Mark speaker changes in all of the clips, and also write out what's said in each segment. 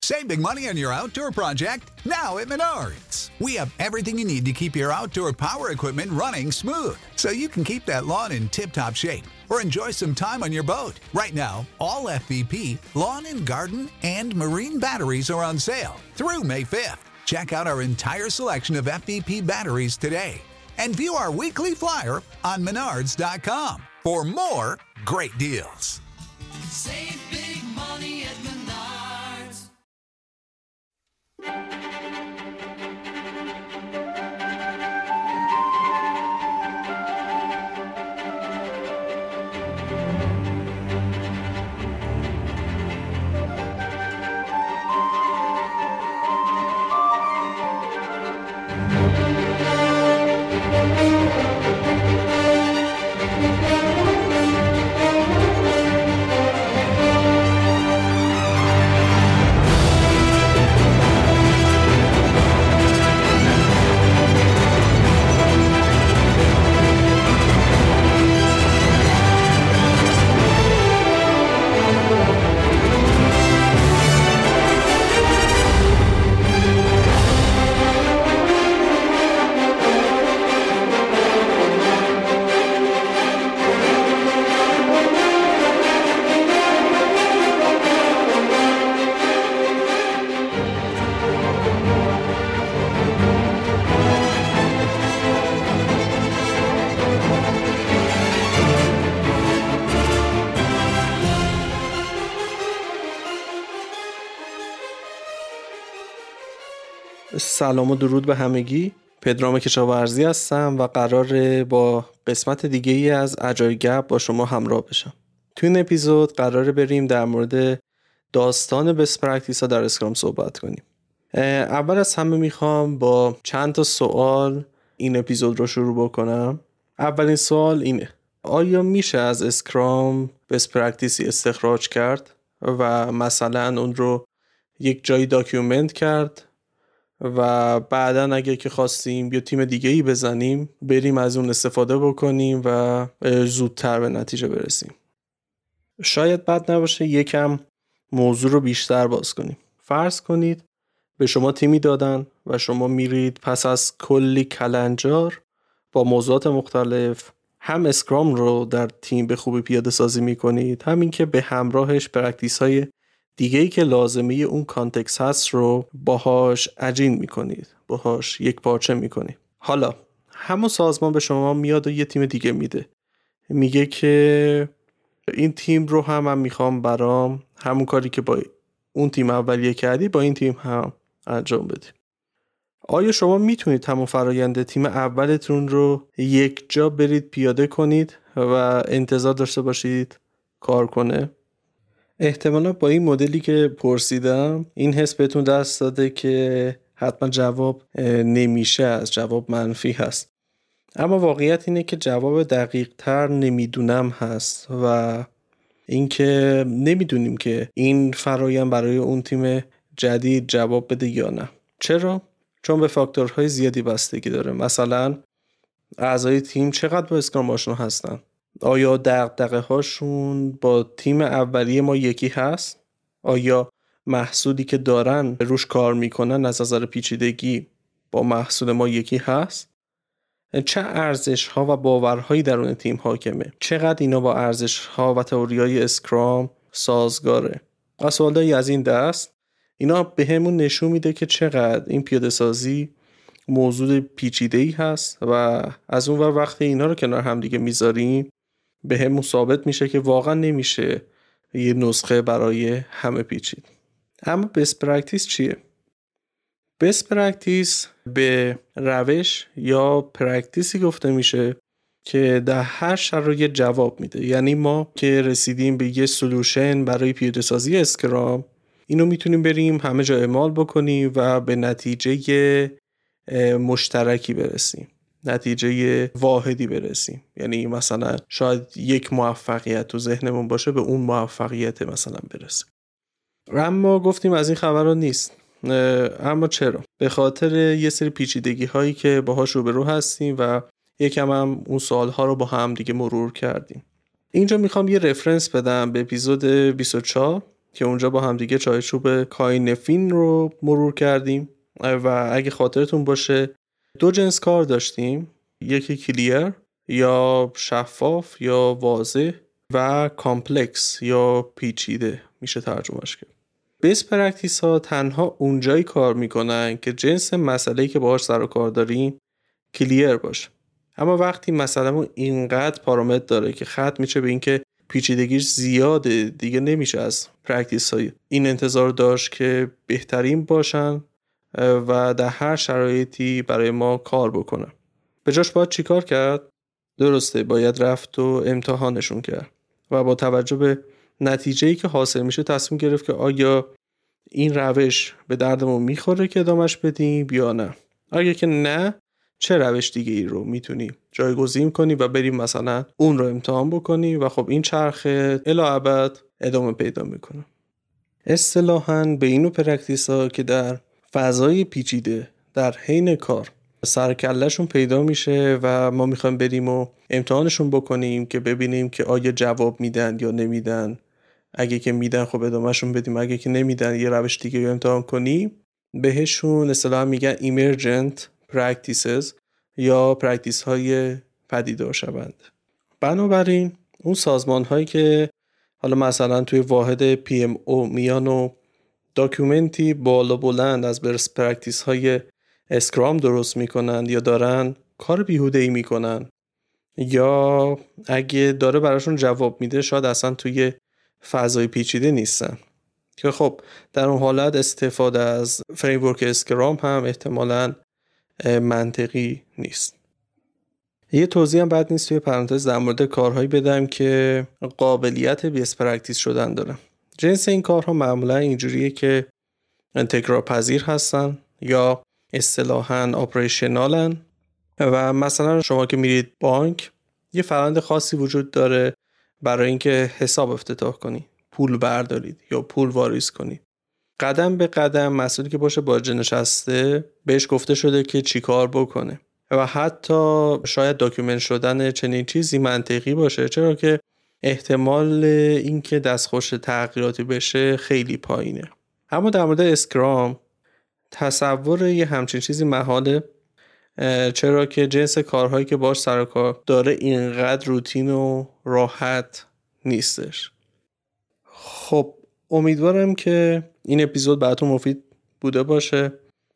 Speaker 1: Save big money on your outdoor project now at Menards. We have everything you need to keep your outdoor power equipment running smooth so you can keep that lawn in tip-top shape or enjoy some time on your boat. Right now, all FVP, lawn and garden, and marine batteries are on sale through May 5th. Check out our entire selection of FVP batteries today and view our weekly flyer on Menards.com for more great deals.
Speaker 2: Save big money at Menards.
Speaker 3: سلام و درود به همگی. پدرام کشاورزی هستم و قراره با قسمت دیگه ای از اجایل گپ با شما همراه بشم. تو این اپیزود قراره بریم در مورد داستان بست پرکتیس ها در اسکرام صحبت کنیم. اول از همه میخوام با چند تا سوال این اپیزود رو شروع بکنم. اولین سوال اینه: آیا میشه از اسکرام بست پرکتیسی استخراج کرد و مثلا اون رو یک جایی داکیومنت کرد و بعداً اگه که خواستیم یا تیم دیگه ای بزنیم بریم از اون استفاده بکنیم و زودتر به نتیجه برسیم؟ شاید بد نباشه یکم موضوع رو بیشتر باز کنیم. فرض کنید به شما تیمی دادن و شما میرید پس از کلی کلنجار با موضوعات مختلف هم اسکرام رو در تیم به خوبی پیاده سازی میکنید، همین که به همراهش پرکتیس های دیگه‌ای که لازمه اون کانتکست هست رو باهاش عجین میکنید، باهاش یک پارچه میکنید. حالا همون سازمان به شما میاد و یه تیم دیگه میده، میگه که این تیم رو هم من میخوام برام همون کاری که با اون تیم اولیه کردی با این تیم هم انجام بدی. آیا شما میتونید همون فرآیند تیم اولتون رو یک جا برید پیاده کنید و انتظار داشته باشید کار کنه؟ احتمالا با این مدلی که پرسیدم این حس بهتون دست داده که حتما جواب نمیشه، از جواب منفی هست. اما واقعیت اینه که جواب دقیق تر نمیدونم هست و اینکه نمیدونیم که این فرآیند برای اون تیم جدید جواب بده یا نه. چرا؟ چون به فاکتورهای زیادی بستگی داره. مثلا اعضای تیم چقدر با اسکرام آشنا هستن، آیا دغدغه هاشون با تیم اولیه ما یکی هست، آیا محصولی که دارن روش کار میکنن از نظر پیچیدگی با محصول ما یکی هست، چه ارزش ها و باورهایی درون تیم حاکمه، چقدر اینا با ارزش ها و تئوریای اسکرام سازگاره. و سوالایی از این دست اینا به همون نشون میده که چقدر این پیاده سازی موضوع پیچیده‌ای هست و از اون وقتی اینا رو کنار هم دیگه میذاریم به همون ثابت میشه که واقعا نمیشه یه نسخه برای همه پیچید. اما بست پرکتیس چیه؟ بست پرکتیس به روش یا پرکتیسی گفته میشه که در هر شرایط جواب میده. یعنی ما که رسیدیم به یه سولوشن برای پیاده سازی اسکرام، اینو میتونیم بریم همه جا اعمال بکنیم و به نتیجه مشترکی برسیم، نتیجه واحدی برسیم. یعنی مثلا شاید یک موفقیت تو ذهنمون باشه، به اون موفقیت مثلا برسیم. اما گفتیم از این خبرها نیست. اما چرا؟ به خاطر یه سری پیچیدگی هایی که باهاش روبرو هستیم و یکم هم اون سوال ها رو با هم دیگه مرور کردیم. اینجا میخوام یه رفرنس بدم به اپیزود 24 که اونجا با هم دیگه چایچوب کاینفین رو مرور کردیم و اگه خاطرتون باشه 2 جنس کار داشتیم، یکی کلیر یا شفاف یا واضح و کامپلکس یا پیچیده میشه ترجمهش کرد. بیس پرکتیس ها تنها اونجایی کار میکنن که جنس مسئله‌ای که باهاش سر و کار داریم کلیر باشه. اما وقتی مسئله‌مون اینقدر پارامتر داره که ختم میشه به اینکه پیچیدگیش زیاده، دیگه نمیشه از پرکتیس های این انتظار داشت که بهترین باشن و در هر شرایطی برای ما کار بکنن. به جاش باید چی کار کرد؟ درسته، باید رفت و امتحانشون کرد و با توجه به نتیجه‌ای که حاصل میشه تصمیم گرفت که آیا این روش به دردمون میخوره که ادامش بدیم یا نه. اگه که نه، چه روش دیگه ای رو میتونیم جایگزین کنی و بریم مثلا اون رو امتحان بکنی و خب این چرخه الی ابد ادامه پیدا میکنه. اصطلاحاً به اینو پرکتیس ها که در فضای پیچیده در حین کار سرکلهشون پیدا میشه و ما میخوایم بریم و امتحانشون بکنیم که ببینیم که آیا جواب میدن یا نمیدن. اگه که میدن خب ادامهشون بدیم، اگه که نمیدن یه روش دیگه رو امتحان کنیم. بهشون اصطلاحاً میگن emergent practices یا پرکتیس های پدیدار شونده. بنابراین اون سازمان هایی که حالا مثلا توی واحد PMO میان و داکیومنتی بالا بلند از برس پرکتیس های اسکرام درست میکنن یا دارن کار بیهوده ای میکنن یا اگه داره براشون جواب میده شاید اصلا توی فضای پیچیده نیستن که خب در اون حالت استفاده از فریمورک اسکرام هم احتمالاً منطقی نیست. یه توضیح هم بد نیست توی پرانتز در مورد کارهایی بدم که قابلیت بیس پرکتیس شدن دارن. جنس این کارها معمولا اینجوریه که تکرار پذیر هستن یا اصطلاحاً آپریشنالن و مثلا شما که میرید بانک یه فرآیند خاصی وجود داره برای اینکه حساب افتتاح کنی، پول بردارید یا پول واریز کنید. قدم به قدم مسئولی که باشه باجه نشسته بهش گفته شده که چی کار بکنه و حتی شاید داکیومنت شدن چنین چیزی منطقی باشه، چرا که احتمال اینکه دستخوش تغییراتی بشه خیلی پایینه. اما در مورد اسکرام تصور یه همچین چیزی محاله، چرا که جنس کارهایی که باش سر و کار داره اینقدر روتین و راحت نیستش. خب امیدوارم که این اپیزود براتون مفید بوده باشه.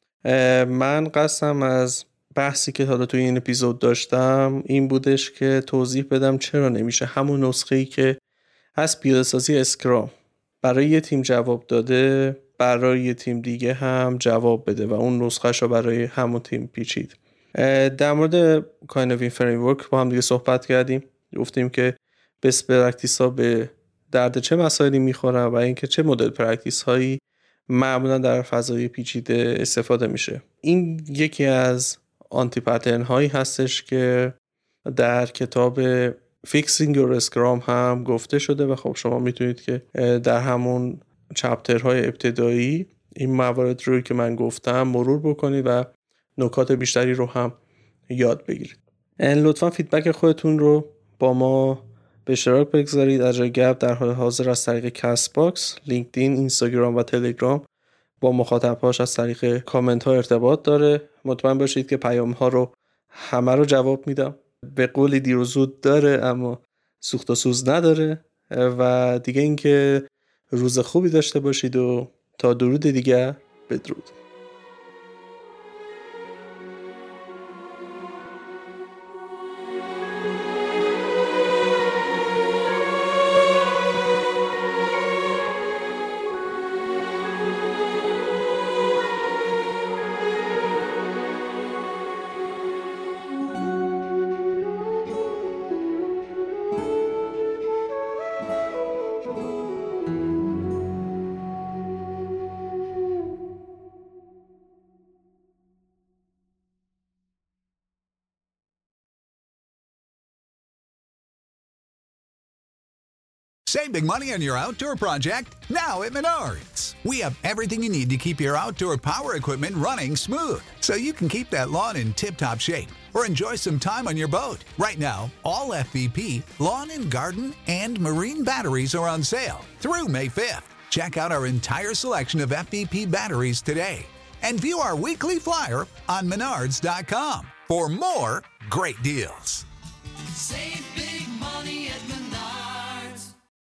Speaker 3: من قصدم از بحثی که حالا توی این اپیزود داشتم این بودش که توضیح بدم چرا نمیشه همون نسخه‌ای که از پیاده‌سازی اسکرام برای یه تیم جواب داده برای یه تیم دیگه هم جواب بده و اون نسخه‌ش رو برای همون تیم پیچید. در مورد کاینفین فریمورک با هم دیگه صحبت کردیم، گفتیم که بیس پرکتیس ها به درد چه مسائلی میخورن و اینکه چه مدل پرکتیس هایی معمولا در فضای پیچیده استفاده میشه. این یکی از آنتی پترن هایی هستش که در کتاب فیکسینگ یور اسکرام هم گفته شده و خب شما میتونید که در همون چپترهای ابتدایی این موارد روی که من گفتم مرور بکنید و نکات بیشتری رو هم یاد بگیرید. لطفا فیدبک خودتون رو با ما به اشتراک بگذارید. اجرای گپ در حال حاضر از طریق کست باکس، لینکدین، اینستاگرام و تلگرام با مخاطبهاش از طریق کامنت ها ارتباط داره. مطمئن باشید که پیام ها رو همه رو جواب میدم. به قول دیر و زود داره اما سوخت و سوز نداره. و دیگه اینکه روز خوبی داشته باشید و تا درود دیگر بدرود.
Speaker 1: Save big money on your outdoor project now at Menards. We have everything you need to keep your outdoor power equipment running smooth, so you can keep that lawn in tip-top shape or enjoy some time on your boat. Right now, all FVP, lawn and garden, and marine batteries are on sale through May 5th. Check out our entire selection of FVP batteries today and view our weekly flyer on Menards.com for more great deals.
Speaker 2: Save